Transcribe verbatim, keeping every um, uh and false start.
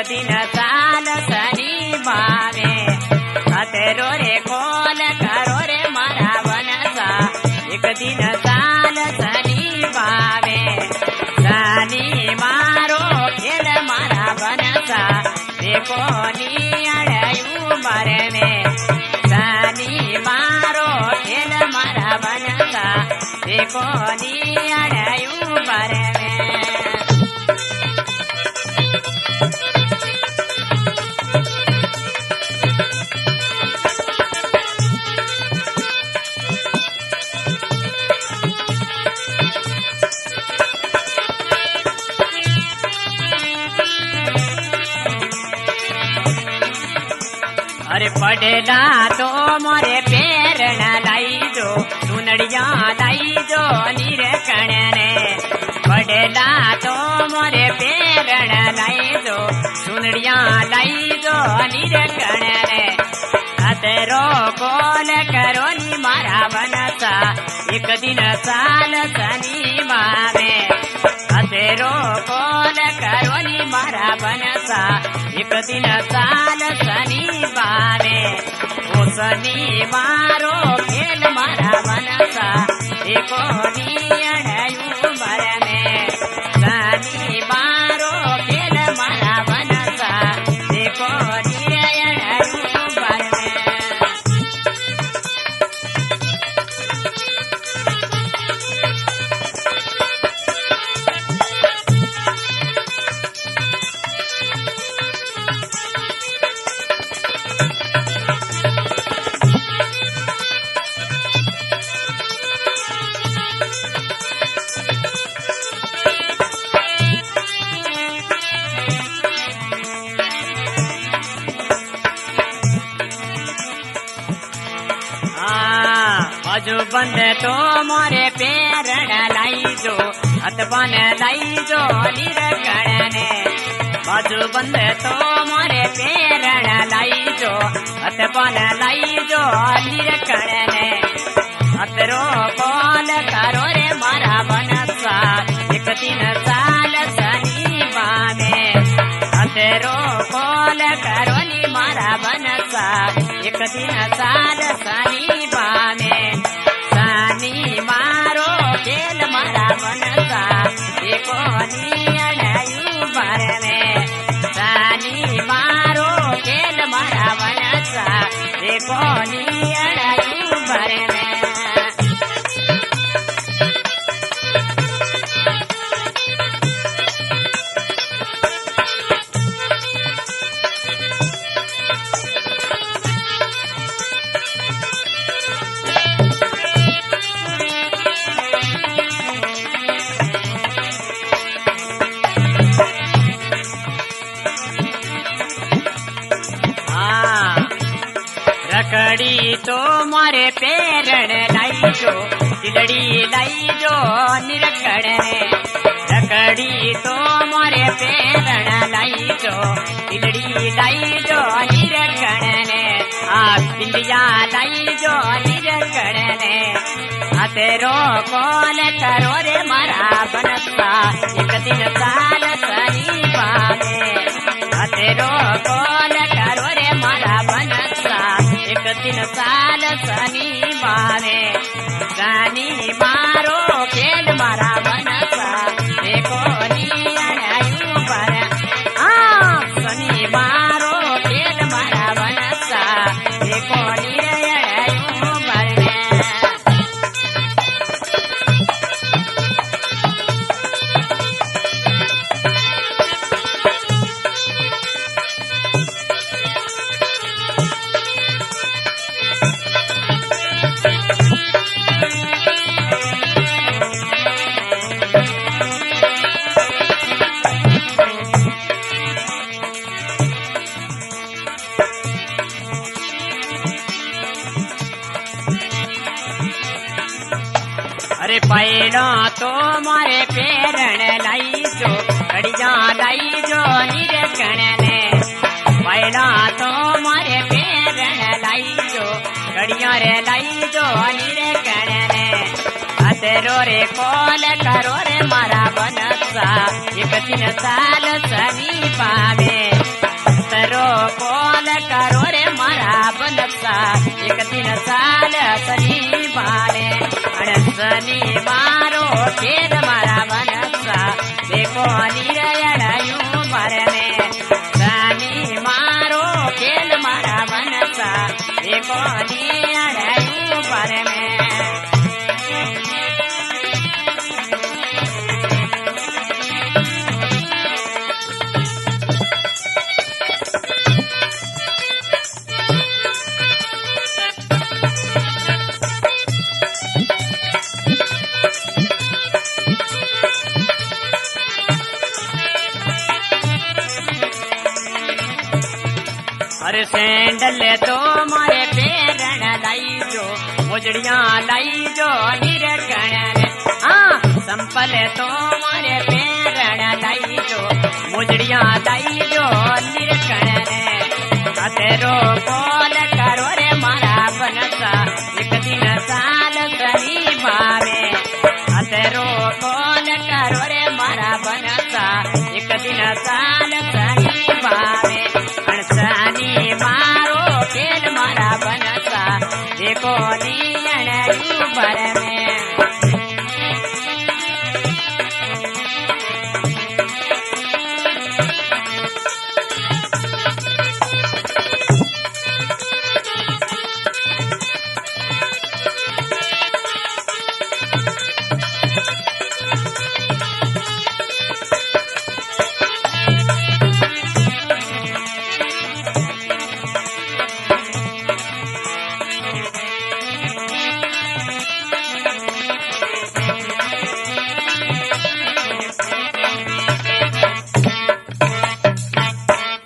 दिन साल सनी बावे अतेरो रे कोल करो रे मारा बनसा एक दिन साल सनी बावे सनी मारो खेल मारा बनसा देखो नी अड़यू मरे में सनी मारो खेल मारा बनसा देखो नी अड़यू मरे में। अरे पढ़ना तो मोरे पेरना लाई जो सुनड़िया लाई जो निरकण ने पढ़ना तो मोरे पेरना लाई जो सुनड़िया लाई जो निरकण ने अतरो कोल करो नी मारा बनसा एक दिन साल सनी मावे अतरो कोल करो नी मारा बनसा एक दिन साल सनी बावे ओ सनी मारो खेल मारा बनसा देखो नी अड़यू मर में सनी मारो खेल मारा बनसा देखो नी अड़यू मर में। बाजू बंद तो मोरे पेरण लाई जो हथबन लाई जो निरकण ने बाजू बंद तो मोरे पेरण लाई जो हथबन लाई जो निरकण ने अतरो कोल करो रे मारा बनसा एक दिन साल सनी बावे अतरो कोल करो नी मारा बनसा एक दिन साल सनी बावे सनी मारो खेल मारा बनसा देखो नी अड़यू मर में सनी मारो खेल मारा बनसा देखो नी अड़यू मर में। रकड़ी तो मारे पेरण लाई जो दिलड़ी लाई जो निरकण ने रकड़ी तो मारे पेरण लाई जो दिलड़ी लाई जो निरकण ने आ बिंदिया लाई जो निरकण ने अतेरो कोल करो रे मारा बनसा एक दिन साल सनी बावे अतेरो कोल करो रे मारा बनसा एक दिन साल सनी बावे सनी मारो खेल मारा बनसा देखो नी अड़यू मर हाँ सनी मारो खेल मारा बनसा देखो नी अड़यू मर में। अरे पैना तो मारे पेरण लाई जो घड़िया लाई जो निरकण ने पैना तो मारे पेरण लाई जो घड़िया रे लाई जो निरकण ने अतरो रे कोल करो रे मारा बनसा बनसा एक दिन साल सनी पावे तरो कोल करो रे मारा बनसा एक दिन साल सनी पावे सनी मारो खेल मारा बनसा देखो निरयू मरने सनी मारो खेल मारा बनसा देखो निरयू पर में अरे सैंडल तो मारे पैरण लाई जो मुजड़िया लाई जो निरकण हाँ संपल तो मारे पैरण लाई जो मुजड़िया लाई जो निरकण तेरो बोल करो रे मारा बनसा एक दिन साल सनी भावे तेरो बोल करो रे मारा बनसा एक दिन साल सनी भावे सनी मारो खेल मारा बनसा देखो नी